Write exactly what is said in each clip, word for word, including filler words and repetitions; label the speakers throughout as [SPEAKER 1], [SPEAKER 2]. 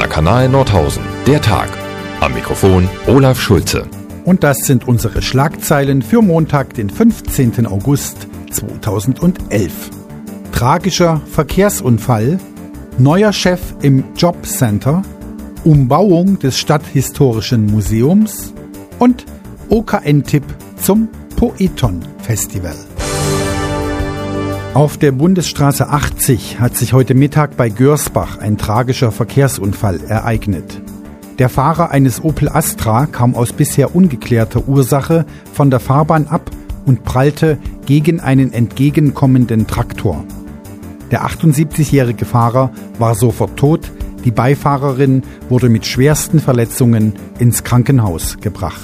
[SPEAKER 1] Regionaler Kanal Nordhausen. Der Tag. Am Mikrofon Olaf Schulze.
[SPEAKER 2] Und das sind unsere Schlagzeilen für Montag, den fünfzehnten August zweitausendelf. Tragischer Verkehrsunfall, neuer Chef im Jobcenter, Umbauung des Stadthistorischen Museums und O K N-Tipp zum Poeton-Festival. Auf der Bundesstraße achtzig hat sich heute Mittag bei Görsbach ein tragischer Verkehrsunfall ereignet. Der Fahrer eines Opel Astra kam aus bisher ungeklärter Ursache von der Fahrbahn ab und prallte gegen einen entgegenkommenden Traktor. Der achtundsiebzigjährige Fahrer war sofort tot, die Beifahrerin wurde mit schwersten Verletzungen ins Krankenhaus gebracht.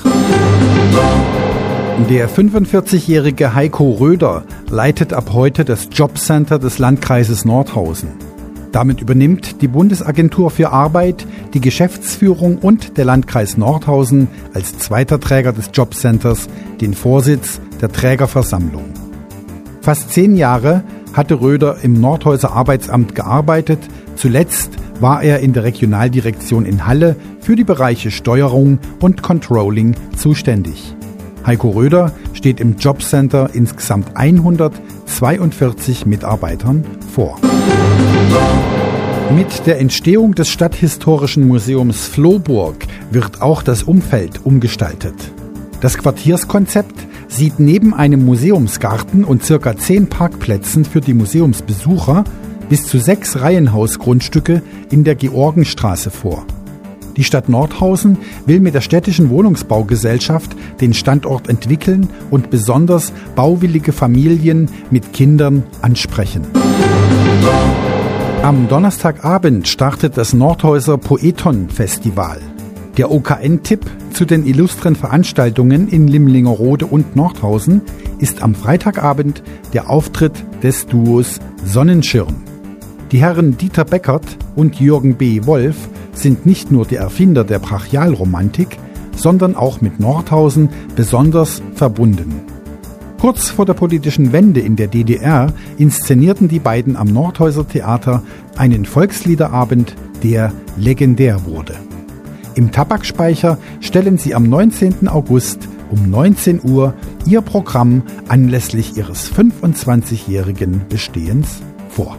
[SPEAKER 2] Der fünfundvierzigjährige Heiko Röder leitet ab heute das Jobcenter des Landkreises Nordhausen. Damit übernimmt die Bundesagentur für Arbeit die Geschäftsführung und der Landkreis Nordhausen als zweiter Träger des Jobcenters den Vorsitz der Trägerversammlung. Fast zehn Jahre hatte Röder im Nordhauser Arbeitsamt gearbeitet. Zuletzt war er in der Regionaldirektion in Halle für die Bereiche Steuerung und Controlling zuständig. Heiko Röder steht im Jobcenter insgesamt hundertzweiundvierzig Mitarbeitern vor. Mit der Entstehung des Stadthistorischen Museums Floburg wird auch das Umfeld umgestaltet. Das Quartierskonzept sieht neben einem Museumsgarten und circa zehn Parkplätzen für die Museumsbesucher bis zu sechs Reihenhausgrundstücke in der Georgenstraße vor. Die Stadt Nordhausen will mit der städtischen Wohnungsbaugesellschaft den Standort entwickeln und besonders bauwillige Familien mit Kindern ansprechen. Am Donnerstagabend startet das Nordhauser Poeton-Festival. Der O K N-Tipp zu den illustren Veranstaltungen in Limlingerode und Nordhausen ist am Freitagabend der Auftritt des Duos Sonnenschirm. Die Herren Dieter Beckert und Jürgen B. Wolf sind nicht nur die Erfinder der Brachialromantik, sondern auch mit Nordhausen besonders verbunden. Kurz vor der politischen Wende in der D D R inszenierten die beiden am Nordhauser Theater einen Volksliederabend, der legendär wurde. Im Tabakspeicher stellen sie am neunzehnten August um neunzehn Uhr ihr Programm anlässlich ihres fünfundzwanzigjährigen Bestehens vor.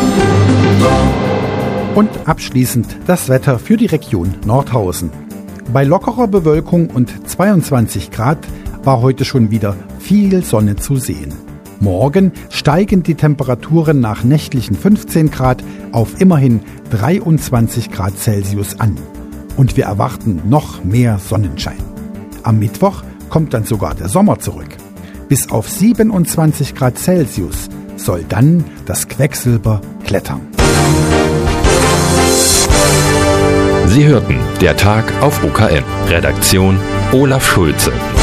[SPEAKER 2] Und abschließend das Wetter für die Region Nordhausen. Bei lockerer Bewölkung und zweiundzwanzig Grad war heute schon wieder viel Sonne zu sehen. Morgen steigen die Temperaturen nach nächtlichen fünfzehn Grad auf immerhin dreiundzwanzig Grad Celsius an. Und wir erwarten noch mehr Sonnenschein. Am Mittwoch kommt dann sogar der Sommer zurück. Bis auf siebenundzwanzig Grad Celsius soll dann das Quecksilber klettern.
[SPEAKER 1] Sie hörten der Tag auf O K N. Redaktion Olaf Schulze.